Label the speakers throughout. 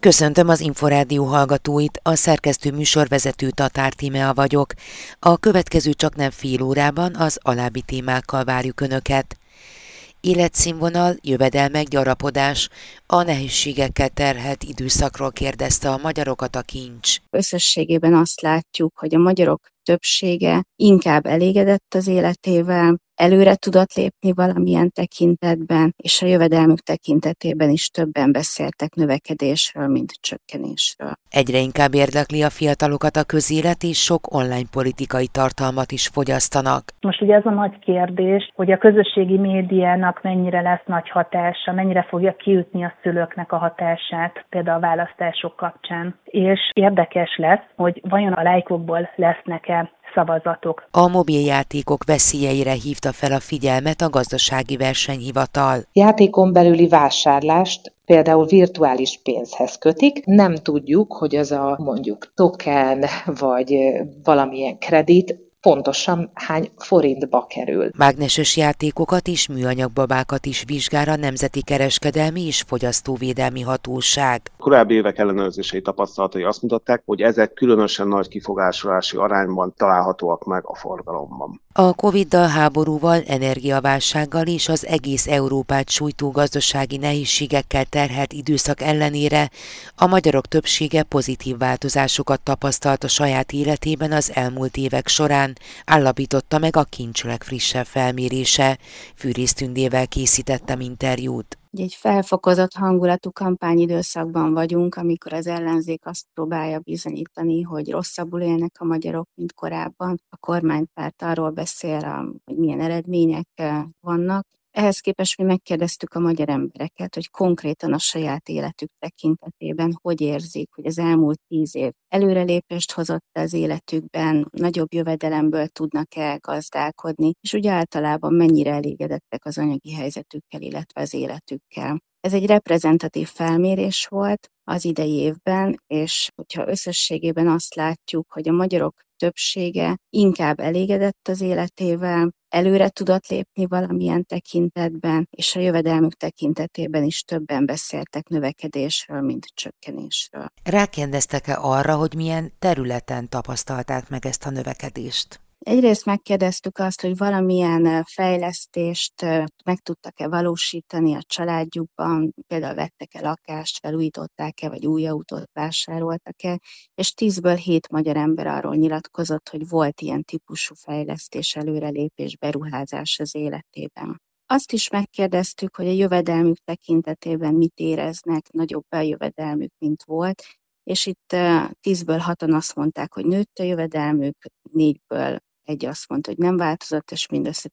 Speaker 1: Köszöntöm az Inforádió hallgatóit, a szerkesztő műsorvezető Tatár Tímea vagyok. A következő csaknem fél órában az alábbi témákkal várjuk Önöket. Életszínvonal, jövedelmek, gyarapodás, a nehézségekkel terhelt időszakról kérdezte a magyarokat a Kincs.
Speaker 2: Összességében azt látjuk, hogy a magyarok többsége inkább elégedett az életével, előre tudott lépni valamilyen tekintetben, és a jövedelmük tekintetében is többen beszéltek növekedésről, mint csökkenésről.
Speaker 1: Egyre inkább érdekli a fiatalokat a közélet, és sok online politikai tartalmat is fogyasztanak.
Speaker 3: Most ugye az a nagy kérdés, hogy a közösségi médiának mennyire lesz nagy hatása, mennyire fogja kiütni a szülőknek a hatását, például a választások kapcsán. És érdekes lesz, hogy vajon a lájkokból lesznek-e szavazatok.
Speaker 1: A mobiljátékok veszélyeire hívta fel a figyelmet a Gazdasági Versenyhivatal.
Speaker 4: Játékon belüli vásárlást például virtuális pénzhez kötik. Nem tudjuk, hogy az a mondjuk token vagy valamilyen kredit pontosan hány forintba kerül.
Speaker 1: Mágneses játékokat és műanyagbabákat is vizsgál a Nemzeti Kereskedelmi és Fogyasztóvédelmi Hatóság.
Speaker 5: Korábbi évek ellenőrzései tapasztalatai azt mutatták, hogy ezek különösen nagy kifogásolási arányban találhatóak meg a forgalomban.
Speaker 1: A Covid-dal, háborúval, energiaválsággal és az egész Európát sújtó gazdasági nehézségekkel terhelt időszak ellenére a magyarok többsége pozitív változásokat tapasztalt a saját életében az elmúlt évek során, állapította meg a Kincs legfrissebb felmérése. Fűrész Tündével készítettem interjút.
Speaker 2: Egy felfokozott hangulatú kampányidőszakban vagyunk, amikor az ellenzék azt próbálja bizonyítani, hogy rosszabbul élnek a magyarok, mint korábban. A kormánypárt arról beszél, hogy milyen eredmények vannak. Ehhez képest mi megkérdeztük a magyar embereket, hogy konkrétan a saját életük tekintetében hogy érzik, hogy az elmúlt 10 év előrelépést hozott az életükben, nagyobb jövedelemből tudnak-e gazdálkodni, és úgy általában mennyire elégedettek az anyagi helyzetükkel, illetve az életükkel. Ez egy reprezentatív felmérés volt az idei évben, és hogyha összességében azt látjuk, hogy a magyarok többsége inkább elégedett az életével, előre tudott lépni valamilyen tekintetben, és a jövedelmük tekintetében is többen beszéltek növekedésről, mint csökkenésről.
Speaker 1: Rákérdeztek-e arra, hogy milyen területen tapasztalták meg ezt a növekedést?
Speaker 2: Egyrészt megkérdeztük azt, hogy valamilyen fejlesztést meg tudtak-e valósítani a családjukban, például vettek-e lakást, felújították-e, vagy új autót vásároltak-e, és 10-ből 7 magyar ember arról nyilatkozott, hogy volt ilyen típusú fejlesztés, előrelépés, beruházás az életében. Azt is megkérdeztük, hogy a jövedelmük tekintetében mit éreznek, nagyobb a jövedelmük, mint volt, és itt 10-ből 6-an azt mondták, hogy nőtt a jövedelmük, 4-ből 1 azt mondta, hogy nem változott, és mindössze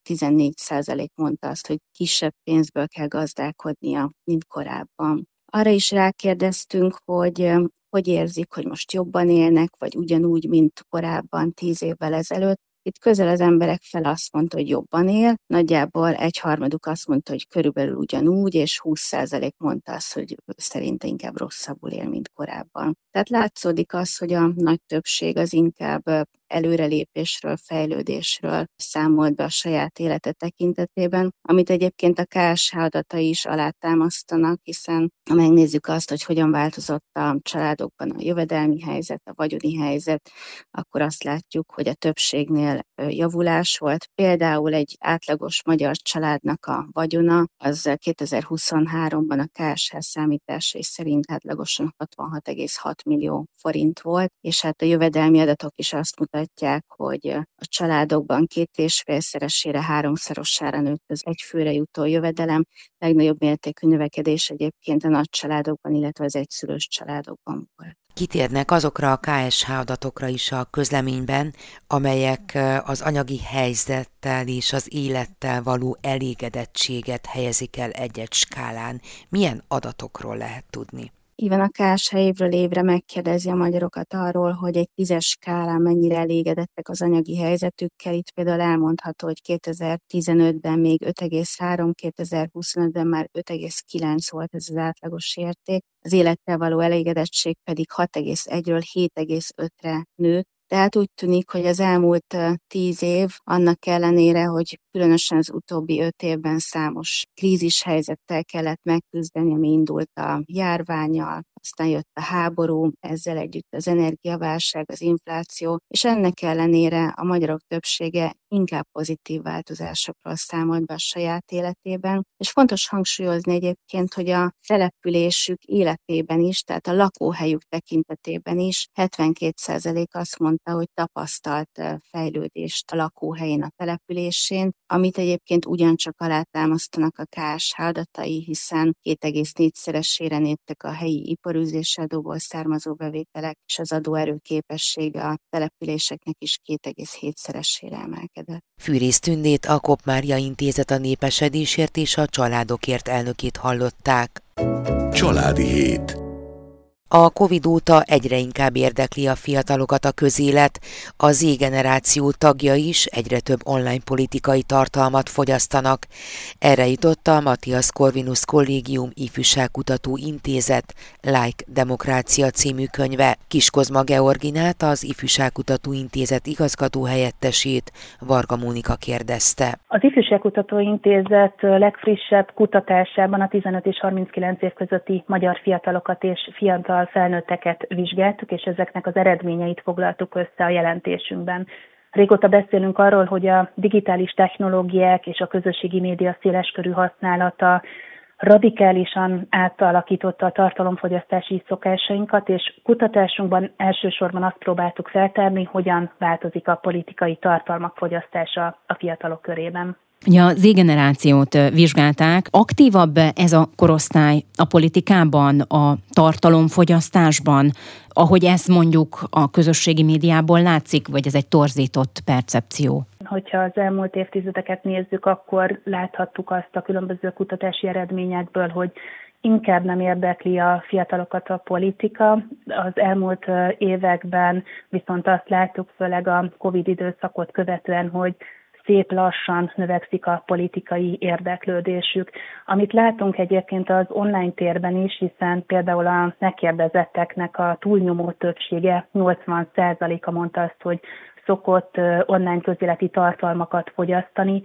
Speaker 2: 14% mondta azt, hogy kisebb pénzből kell gazdálkodnia, mint korábban. Arra is rákérdeztünk, hogy érzik, hogy most jobban élnek, vagy ugyanúgy, mint korábban 10 évvel ezelőtt. Itt közel az emberek fele azt mondta, hogy jobban él, nagyjából 1/3 azt mondta, hogy körülbelül ugyanúgy, és 20% mondta azt, hogy szerinte inkább rosszabbul él, mint korábban. Tehát látszódik az, hogy a nagy többség az inkább előrelépésről, fejlődésről számolt be a saját élete tekintetében, amit egyébként a KSH adatai is alátámasztanak, hiszen ha megnézzük azt, hogy hogyan változott a családokban a jövedelmi helyzet, a vagyoni helyzet, akkor azt látjuk, hogy a többségnél javulás volt. Például egy átlagos magyar családnak a vagyona az 2023-ban a KSH számításai szerint átlagosan 66,6 millió forint volt, és hát a jövedelmi adatok is azt mutatják, hogy a családokban 2,5-szeresére, 3-szorosára nőtt az egyfőre jutó jövedelem. Legnagyobb mértékű növekedés egyébként a nagy családokban, illetve az egyszülős családokban volt.
Speaker 1: Kitérnek azokra a KSH adatokra is a közleményben, amelyek az anyagi helyzettel és az élettel való elégedettséget helyezik el egy-egy skálán. Milyen adatokról lehet tudni?
Speaker 2: Íven a KSH évről évre megkérdezi a magyarokat arról, hogy egy 10-es skálán mennyire elégedettek az anyagi helyzetükkel. Itt például elmondható, hogy 2015-ben még 5,3, 2025-ben már 5,9 volt ez az átlagos érték. Az élettel való elégedettség pedig 6,1-ről 7,5-re nőtt. Tehát úgy tűnik, hogy az elmúlt 10 év annak ellenére, hogy különösen az utóbbi 5 évben számos krízishelyzettel kellett megküzdeni, ami indult a járvánnyal, aztán jött a háború, ezzel együtt az energiaválság, az infláció, és ennek ellenére a magyarok többsége inkább pozitív változásokról számolt be a saját életében. És fontos hangsúlyozni egyébként, hogy a településük életében is, tehát a lakóhelyük tekintetében is 72% azt mondta, hogy tapasztalt fejlődést a lakóhelyén, a településén, amit egyébként ugyancsak alátámasztanak a KSH adatai, hiszen 2,4-szeresére nőttek a helyi iparűzési adóból származó bevételek, és az adóerő képessége a településeknek is 2,7-szeresére emelkedett.
Speaker 1: Fűrész Tündét, a Kopp Mária Intézet a népesedésért és a családokért elnökét hallották.
Speaker 6: Családi hét.
Speaker 1: A Covid óta egyre inkább érdekli a fiatalokat a közélet, a Z-generáció tagja is egyre több online politikai tartalmat fogyasztanak. Erre jutott a Matthias Corvinus Kollégium Ifjúságkutató Intézet Like Demokrácia című könyve. Kiskozma Georginát, az Ifjúságkutató Intézet igazgatóhelyettesét Varga Mónika kérdezte.
Speaker 3: Az Ifjúságkutató Intézet legfrissebb kutatásában a 15 és 39 év közötti magyar fiatalokat és fiatal felnőtteket vizsgáltuk, és ezeknek az eredményeit foglaltuk össze a jelentésünkben. Régóta beszélünk arról, hogy a digitális technológiák és a közösségi média széleskörű használata radikálisan átalakította a tartalomfogyasztási szokásainkat, és kutatásunkban elsősorban azt próbáltuk feltárni, hogyan változik a politikai tartalmak fogyasztása a fiatalok körében.
Speaker 7: Ugye a Z-generációt vizsgálták. Aktívabb ez a korosztály a politikában, a tartalomfogyasztásban, ahogy ezt mondjuk a közösségi médiából látszik, vagy ez egy torzított percepció?
Speaker 3: Hogyha az elmúlt évtizedeket nézzük, akkor láthattuk azt a különböző kutatási eredményekből, hogy inkább nem érdekli a fiatalokat a politika. Az elmúlt években viszont azt láttuk, főleg a Covid időszakot követően, hogy szép lassan növekszik a politikai érdeklődésük. Amit látunk egyébként az online térben is, hiszen például a megkérdezetteknek a túlnyomó többsége, 80%-a mondta azt, hogy szokott online közéleti tartalmakat fogyasztani,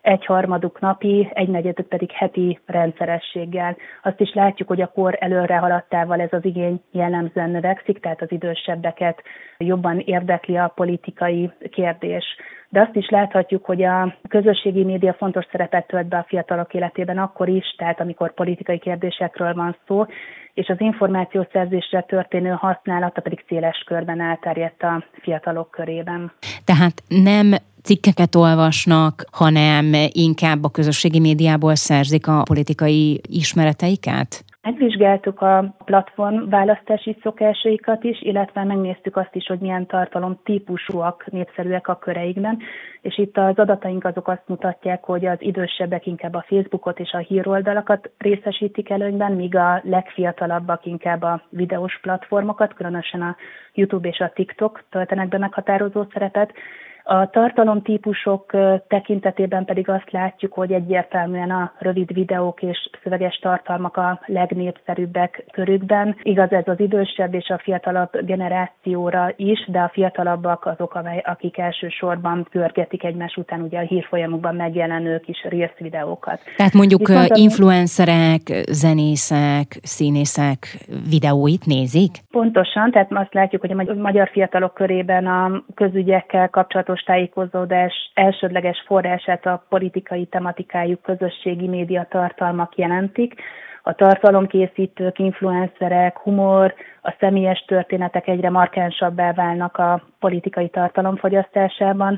Speaker 3: 1/3 napi, 1/4 pedig heti rendszerességgel. Azt is látjuk, hogy a kor előre haladtával ez az igény jellemzően növekszik, tehát az idősebbeket jobban érdekli a politikai kérdés. De azt is láthatjuk, hogy a közösségi média fontos szerepet tölt be a fiatalok életében akkor is, tehát amikor politikai kérdésekről van szó, és az információszerzésre történő használata pedig széles körben elterjedt a fiatalok körében.
Speaker 7: Tehát nem cikkeket olvasnak, hanem inkább a közösségi médiából szerzik a politikai ismereteiket?
Speaker 3: Megvizsgáltuk a platform választási szokásaikat is, illetve megnéztük azt is, hogy milyen tartalom típusúak, népszerűek a köreikben, és itt az adataink azok azt mutatják, hogy az idősebbek inkább a Facebookot és a híroldalakat részesítik előnyben, míg a legfiatalabbak inkább a videós platformokat, különösen a YouTube és a TikTok töltenek be meghatározó szerepet. A tartalomtípusok tekintetében pedig azt látjuk, hogy egyértelműen a rövid videók és szöveges tartalmak a legnépszerűbbek körükben. Igaz, ez az idősebb és a fiatalabb generációra is, de a fiatalabbak azok, akik elsősorban pörgetik egymás után ugye a hírfolyamokban megjelenő kis Reels videókat.
Speaker 7: Tehát mondjuk influencerek, zenészek, színészek videóit nézik?
Speaker 3: Pontosan, tehát azt látjuk, hogy a magyar fiatalok körében a közügyekkel kapcsolatos tájékozódás elsődleges forrását a politikai tematikájú közösségi média tartalmak jelentik. A tartalomkészítők, influencerek, humor, a személyes történetek egyre markánsabbá válnak a politikai tartalomfogyasztásában.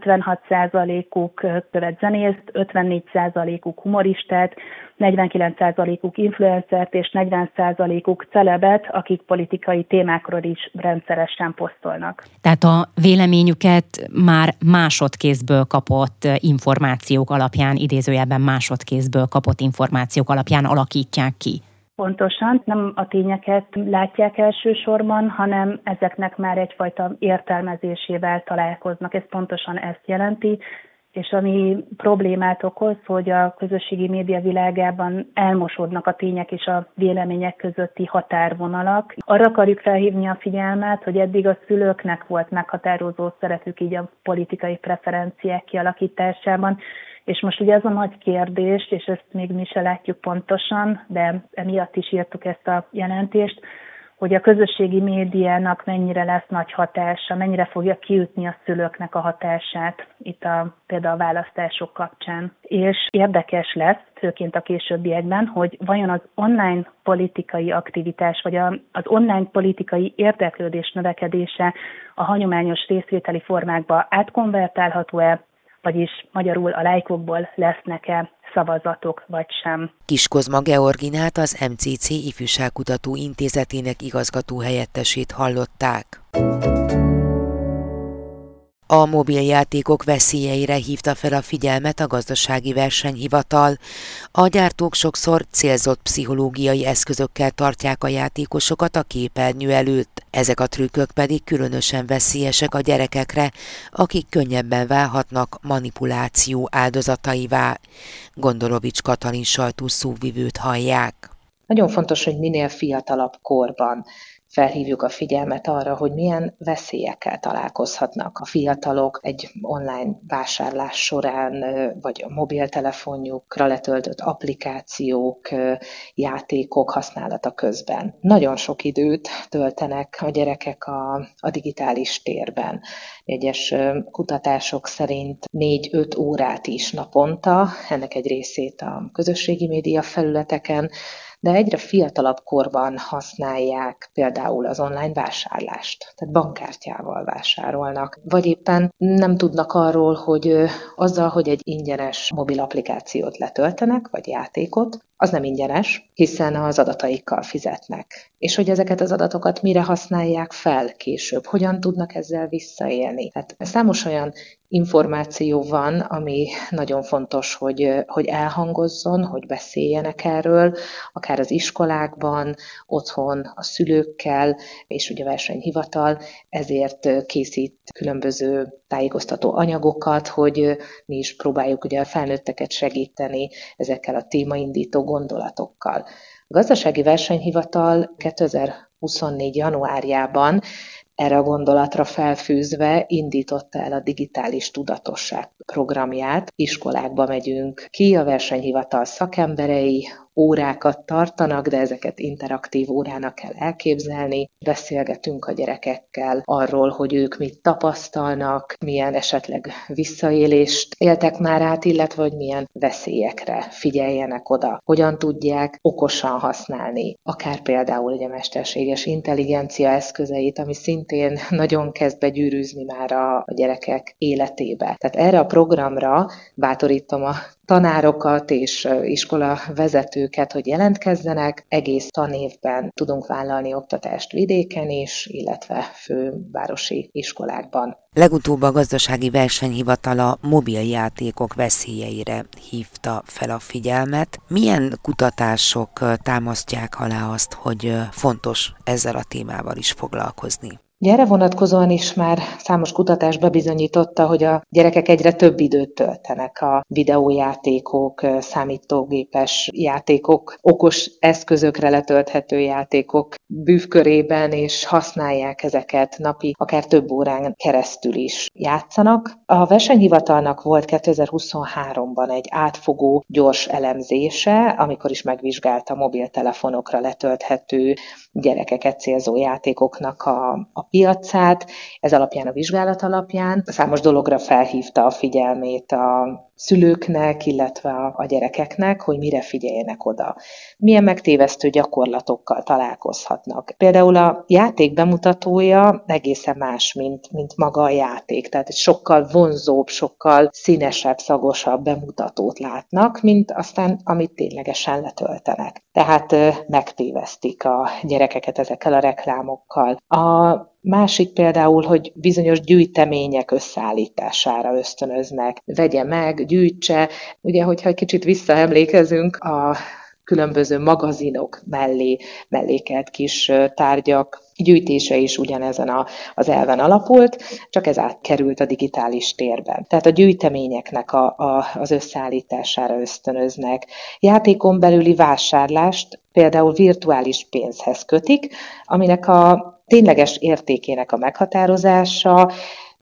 Speaker 3: 56%-uk követ zenészt, 54%-uk humoristát, 49%-uk influencert és 40%-uk celebet, akik politikai témákról is rendszeresen posztolnak.
Speaker 7: Tehát a véleményüket már másodkézből kapott információk alapján, idézőjelben másodkézből kapott információk alapján alakítják ki.
Speaker 3: Pontosan, nem a tényeket látják elsősorban, hanem ezeknek már egyfajta értelmezésével találkoznak. Ez pontosan ezt jelenti, és ami problémát okoz, hogy a közösségi média világában elmosódnak a tények és a vélemények közötti határvonalak. Arra akarjuk felhívni a figyelmet, hogy eddig a szülőknek volt meghatározó szerepük így a politikai preferenciák kialakításában, És most ugye ez a nagy kérdés, és ezt még mi se látjuk pontosan, de emiatt is írtuk ezt a jelentést, hogy a közösségi médiának mennyire lesz nagy hatása, mennyire fogja kiütni a szülőknek a hatását itt például a választások kapcsán. És érdekes lesz, főként a későbbiekben, hogy vajon az online politikai aktivitás, vagy az online politikai érdeklődés növekedése a hagyományos részvételi formákba átkonvertálható-e, vagyis magyarul a lájkokból lesznek-e szavazatok, vagy sem.
Speaker 1: Kis Kozma Georginát, az MCC Ifjúságkutató Intézetének igazgatóhelyettesét hallották. A mobiljátékok veszélyeire hívta fel a figyelmet a Gazdasági Versenyhivatal. A gyártók sokszor célzott pszichológiai eszközökkel tartják a játékosokat a képernyő előtt. Ezek a trükkök pedig különösen veszélyesek a gyerekekre, akik könnyebben válhatnak manipuláció áldozataivá. Gondorovics Katalin sajtószóvivőt hallják.
Speaker 4: Nagyon fontos, hogy minél fiatalabb korban felhívjuk a figyelmet arra, hogy milyen veszélyekkel találkozhatnak a fiatalok egy online vásárlás során, vagy a mobiltelefonjukra letöltött applikációk, játékok használata közben. Nagyon sok időt töltenek a gyerekek a digitális térben. Egyes kutatások szerint 4-5 órát is naponta, ennek egy részét a közösségi média felületeken, de egyre fiatalabb korban használják például az online vásárlást, tehát bankkártyával vásárolnak, vagy éppen nem tudnak arról, hogy azzal, hogy egy ingyenes mobil applikációt letöltenek, vagy játékot, az nem ingyenes, hiszen az adataikkal fizetnek. És hogy ezeket az adatokat mire használják fel később, hogyan tudnak ezzel visszaélni. Tehát számos olyan információ van, ami nagyon fontos, hogy elhangozzon, hogy beszéljenek erről, akár az iskolákban, otthon a szülőkkel, és ugye a versenyhivatal ezért készít különböző tájékoztató anyagokat, hogy mi is próbáljuk ugye a felnőtteket segíteni ezekkel a témaindító gondolatokkal. A Gazdasági Versenyhivatal 2024. januárjában erre a gondolatra felfűzve indította el a digitális tudatosság programját. Iskolákba megyünk ki, a versenyhivatal szakemberei órákat tartanak, de ezeket interaktív órának kell elképzelni. Beszélgetünk a gyerekekkel arról, hogy ők mit tapasztalnak, milyen esetleg visszaélést éltek már át, illetve hogy milyen veszélyekre figyeljenek oda, hogyan tudják okosan használni, akár például ugye a mesterséges intelligencia eszközeit, ami szintén nagyon kezd begyűrűzni már a gyerekek életébe. Tehát erre a programra bátorítom a tanárokat és iskola vezetőket, hogy jelentkezzenek. Egész tanévben tudunk vállalni oktatást vidéken is, illetve fővárosi iskolákban.
Speaker 1: Legutóbb a Gazdasági Versenyhivatal a mobiljátékok veszélyeire hívta fel a figyelmet. Milyen kutatások támasztják alá azt, hogy fontos ezzel a témával is foglalkozni?
Speaker 4: Erre vonatkozóan is már számos kutatás bebizonyította, hogy a gyerekek egyre több időt töltenek a videójátékok, számítógépes játékok, okos eszközökre letölthető játékok bűvkörében, és használják ezeket napi, akár több órán keresztül is játszanak. A versenyhivatalnak volt 2023-ban egy átfogó, gyors elemzése, amikor is megvizsgálta mobiltelefonokra letölthető gyerekeket célzó játékoknak a piacát. Ez alapján, a vizsgálat alapján számos dologra felhívta a figyelmét a szülőknek, illetve a gyerekeknek, hogy mire figyeljenek oda. Milyen megtévesztő gyakorlatokkal találkozhatnak. Például a játék bemutatója egészen más, mint maga a játék. Tehát egy sokkal vonzóbb, sokkal színesebb, szagosabb bemutatót látnak, mint aztán, amit ténylegesen letöltenek. Tehát megtévesztik a gyerekeket ezekkel a reklámokkal. A másik például, hogy bizonyos gyűjtemények összeállítására ösztönöznek. Vegye meg, gyűjtse. Ugye, hogyha egy kicsit visszaemlékezünk a különböző magazinok mellé mellékelt kis tárgyak gyűjtése is ugyanezen az elven alapult, csak ez átkerült a digitális térben. Tehát a gyűjteményeknek az összeállítására ösztönöznek. Játékon belüli vásárlást például virtuális pénzhez kötik, aminek a tényleges értékének a meghatározása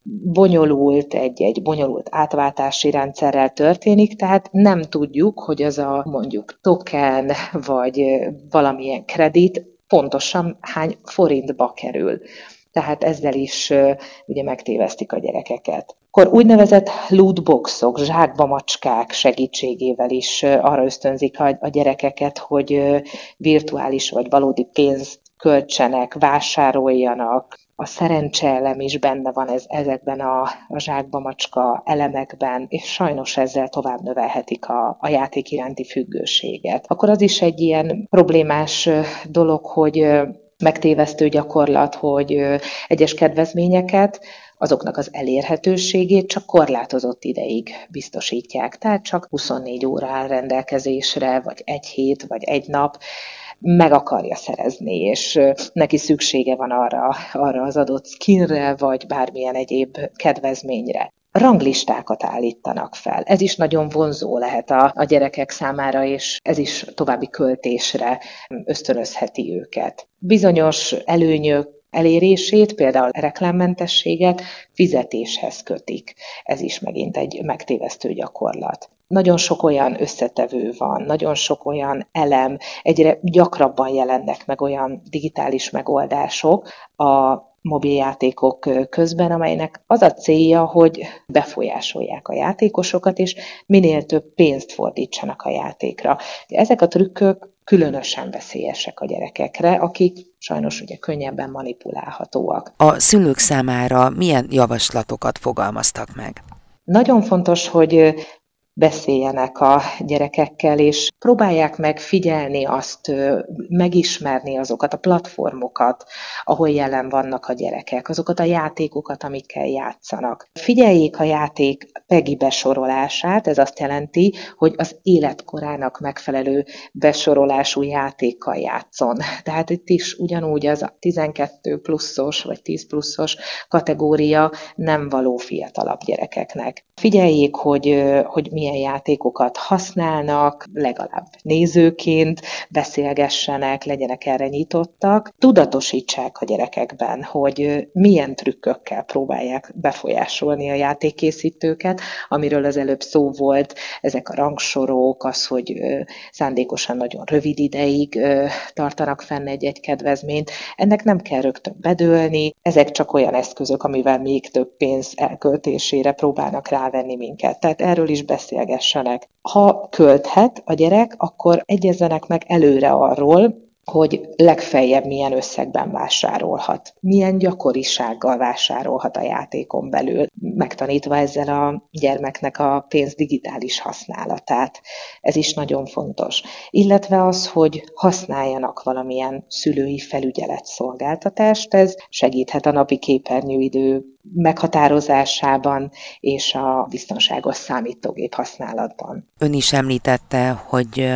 Speaker 4: bonyolult, egy bonyolult átváltási rendszerrel történik, tehát nem tudjuk, hogy az a mondjuk token vagy valamilyen kredit pontosan hány forintba kerül. Tehát ezzel is ugye megtévesztik a gyerekeket. Akkor úgynevezett lootboxok, zsákba macskák segítségével is arra ösztönzik a gyerekeket, hogy virtuális vagy valódi pénzt költsenek, vásároljanak. A szerencseelem is benne van ezekben a zsákba macska elemekben, és sajnos ezzel tovább növelhetik a játék iránti függőséget. Akkor az is egy ilyen problémás dolog, hogy megtévesztő gyakorlat, hogy egyes kedvezményeket, azoknak az elérhetőségét csak korlátozott ideig biztosítják. Tehát csak 24 óra áll rendelkezésre, vagy egy hét, vagy egy nap meg akarja szerezni, és neki szüksége van arra az adott skinre, vagy bármilyen egyéb kedvezményre. Ranglistákat állítanak fel. Ez is nagyon vonzó lehet a gyerekek számára, és ez is további költésre ösztönözheti őket. Bizonyos előnyök elérését, például a reklámmentességet fizetéshez kötik. Ez is megint egy megtévesztő gyakorlat. Nagyon sok olyan összetevő van, nagyon sok olyan elem, egyre gyakrabban jelennek meg olyan digitális megoldások a mobiljátékok közben, amelynek az a célja, hogy befolyásolják a játékosokat, és minél több pénzt fordítsanak a játékra. Ezek a trükkök különösen veszélyesek a gyerekekre, akik sajnos ugye könnyebben manipulálhatóak.
Speaker 1: A szülők számára milyen javaslatokat fogalmaztak meg?
Speaker 4: Nagyon fontos, hogy beszéljenek a gyerekekkel, és próbálják meg figyelni azt, megismerni azokat a platformokat, ahol jelen vannak a gyerekek, azokat a játékokat, amikkel játszanak. Figyeljék a játék PEGI besorolását, ez azt jelenti, hogy az életkorának megfelelő besorolású játékkal játszon. Tehát itt is ugyanúgy az a 12 pluszos vagy 10 pluszos kategória nem való fiatalabb gyerekeknek. Figyeljék, hogy milyen játékokat használnak, legalább nézőként beszélgessenek, legyenek erre nyitottak. Tudatosítsák a gyerekekben, hogy milyen trükkökkel próbálják befolyásolni a játékkészítőket, amiről az előbb szó volt, ezek a rangsorok, az, hogy szándékosan nagyon rövid ideig tartanak fenn egy kedvezményt. Ennek nem kell rögtön bedőlni, ezek csak olyan eszközök, amivel még több pénz elköltésére próbálnak rávenni minket. Tehát erről is beszélgessenek. Ha költhet a gyerek, akkor egyezzenek meg előre arról, hogy legfeljebb milyen összegben vásárolhat, milyen gyakorisággal vásárolhat a játékon belül, megtanítva ezzel a gyermeknek a pénz digitális használatát. Ez is nagyon fontos. Illetve az, hogy használjanak valamilyen szülői felügyeletszolgáltatást, ez segíthet a napi képernyőidő meghatározásában és a biztonságos számítógép használatban.
Speaker 1: Ön is említette, hogy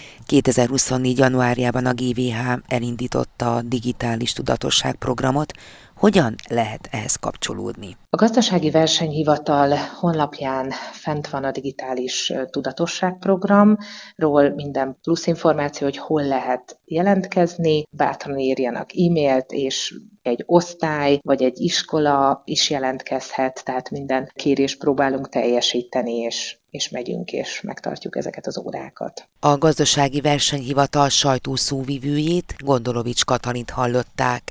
Speaker 1: 2024. januárjában a GVH elindította a digitális tudatosság programot. Hogyan lehet ehhez kapcsolódni?
Speaker 4: A Gazdasági Versenyhivatal honlapján fent van a digitális tudatosság programról minden plusz információ, hogy hol lehet jelentkezni, bátran írjanak e-mailt, és egy osztály vagy egy iskola is jelentkezhet, tehát minden kérést próbálunk teljesíteni, és megyünk, és megtartjuk ezeket az órákat.
Speaker 1: A Gazdasági Versenyhivatal sajtószóvivőjét, Gondolovics Katalint hallották.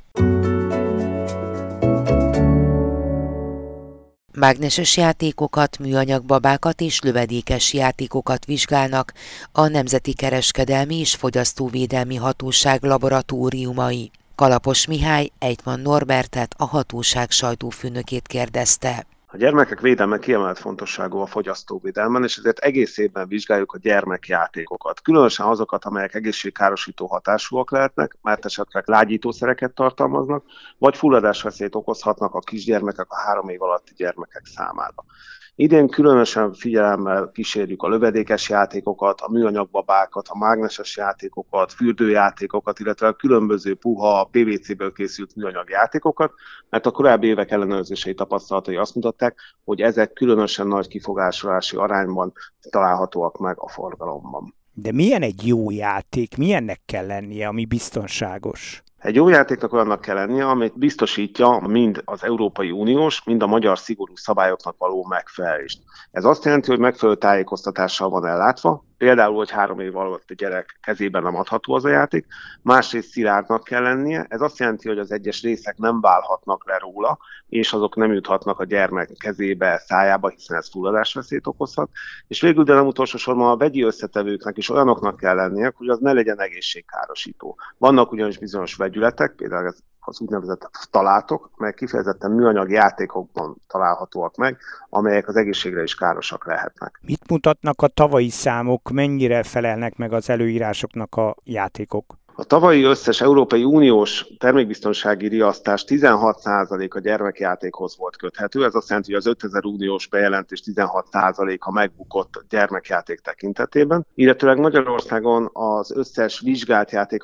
Speaker 1: Mágneses játékokat, műanyagbabákat és lövedékes játékokat vizsgálnak a Nemzeti Kereskedelmi és Fogyasztóvédelmi Hatóság laboratóriumai. Kalapos Mihály Ejtman Norbertet, a hatóság sajtófőnökét kérdezte.
Speaker 5: A gyermekek védelme kiemelt fontosságú a fogyasztóvédelmen, és ezért egész évben vizsgáljuk a gyermekjátékokat. Különösen azokat, amelyek egészségkárosító hatásúak lehetnek, mert esetleg lágyítószereket tartalmaznak, vagy fulladásveszélyt okozhatnak a kisgyermekek, a 3 év alatti gyermekek számára. Idén különösen figyelemmel kísérjük a lövedékes játékokat, a műanyagbabákat, a mágneses játékokat, fürdőjátékokat, illetve a különböző puha, PVC-ből készült műanyag játékokat, mert a korábbi évek ellenőrzései tapasztalatai azt mutatták, hogy ezek különösen nagy kifogásolási arányban találhatóak meg a forgalomban.
Speaker 8: De milyen egy jó játék? Milyennek kell lennie, ami biztonságos?
Speaker 5: Egy jó játéknak olyannak kell lennie, amit biztosítja mind az Európai Uniós, mind a magyar szigorú szabályoknak való megfelelést. Ez azt jelenti, hogy megfelelő tájékoztatással van ellátva, például, hogy 3 év alatt gyerek kezében nem adható az a játék, másrészt szilárdnak kell lennie, ez azt jelenti, hogy az egyes részek nem válhatnak le róla, és azok nem juthatnak a gyermek kezébe, szájába, hiszen ez fulladásveszélyt okozhat, és végül, de nem utolsó sorban a vegyi összetevőknek is olyanoknak kell lennie, hogy az ne legyen egészségkárosító. Vannak ugyanis bizonyos vegyületek, például az úgynevezett ftalátok, melyek kifejezetten műanyag játékokban találhatóak meg, amelyek az egészségre is károsak lehetnek.
Speaker 8: Mit mutatnak a tavalyi számok, mennyire felelnek meg az előírásoknak a játékok?
Speaker 5: A tavalyi összes Európai Uniós termékbiztonsági riasztás 16% a gyermekjátékhoz volt köthető. Ez azt jelenti, hogy az 5000 uniós bejelentés 16%-a megbukott gyermekjáték tekintetében. Illetőleg Magyarországon az összes vizsgált játék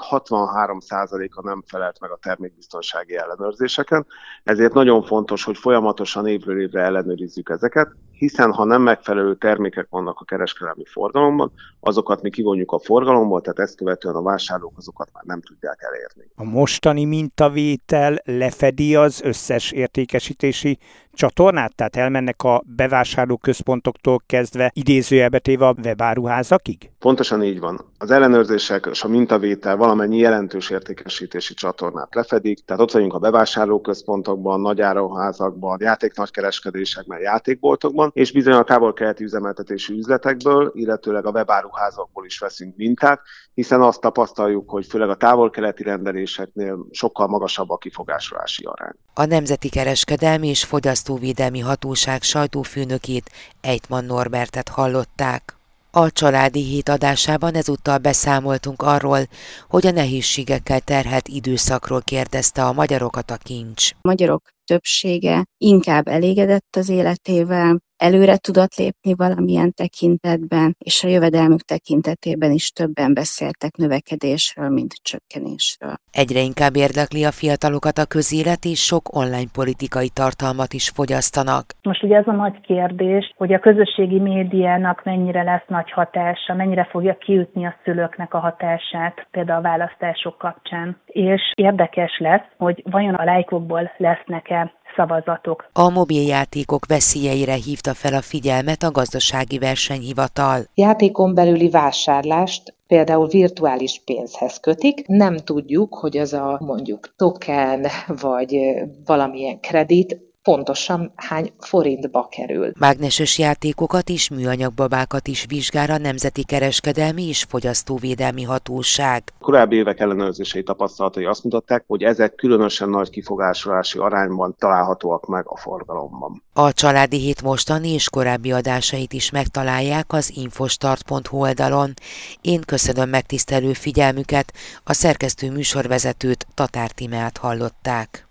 Speaker 5: 63%-a nem felelt meg a termékbiztonsági ellenőrzéseken. Ezért nagyon fontos, hogy folyamatosan évről évre ellenőrizzük ezeket, hiszen ha nem megfelelő termékek vannak a kereskedelmi forgalomban, azokat mi kivonjuk a forgalomból, tehát ezt követően a vásárlók azokat már nem tudják elérni.
Speaker 8: A mostani mintavétel lefedi az összes értékesítési csatornát? Tehát elmennek a bevásárlóközpontoktól kezdve idézőjelbe téve a webáruházakig?
Speaker 5: Pontosan így van. Az ellenőrzések és a mintavétel valamennyi jelentős értékesítési csatornát lefedik, tehát ott vagyunk a bevásárlóközpontokban, nagyáruházakban, játéknagykereskedésekben, játékboltokban, és bizony a távol-keleti üzemeltetésű üzletekből, illetőleg a webáruházakból is veszünk mintát, hiszen azt tapasztaljuk, hogy főleg a távol-keleti rendeléseknél sokkal magasabb a kifogásolási arány.
Speaker 1: A Nemzeti Kereskedelmi és Fogyasztóvédelmi Hatóság sajtófőnökét, Ejtman Norbertet hallották. A Családi Hét adásában ezúttal beszámoltunk arról, hogy a nehézségekkel terhelt időszakról kérdezte a magyarokat a Kincs.
Speaker 2: A magyarok többsége inkább elégedett az életével, előre tudott lépni valamilyen tekintetben, és a jövedelmük tekintetében is többen beszéltek növekedésről, mint csökkenésről.
Speaker 1: Egyre inkább érdekli a fiatalokat a közélet, és sok online politikai tartalmat is fogyasztanak.
Speaker 3: Most ugye ez a nagy kérdés, hogy a közösségi médiának mennyire lesz nagy hatása, mennyire fogja kiütni a szülőknek a hatását, például a választások kapcsán. És érdekes lesz, hogy vajon a lájkokból lesznek-e szavazatok.
Speaker 1: A mobiljátékok veszélyeire hívta fel a figyelmet a Gazdasági Versenyhivatal.
Speaker 4: Játékon belüli vásárlást például virtuális pénzhez kötik. Nem tudjuk, hogy az a mondjuk token vagy valamilyen kredit pontosan hány forintba kerül.
Speaker 1: Mágneses játékokat és műanyagbabákat is vizsgál a Nemzeti Kereskedelmi és Fogyasztóvédelmi Hatóság.
Speaker 5: Korábbi évek ellenőrzései tapasztalatai azt mutatták, hogy ezek különösen nagy kifogásolási arányban találhatóak meg a forgalomban.
Speaker 1: A Családi Hét mostani és korábbi adásait is megtalálják az infostart.hu oldalon. Én köszönöm megtisztelő figyelmüket, a szerkesztő műsorvezetőt, Tatár Tímeát hallották.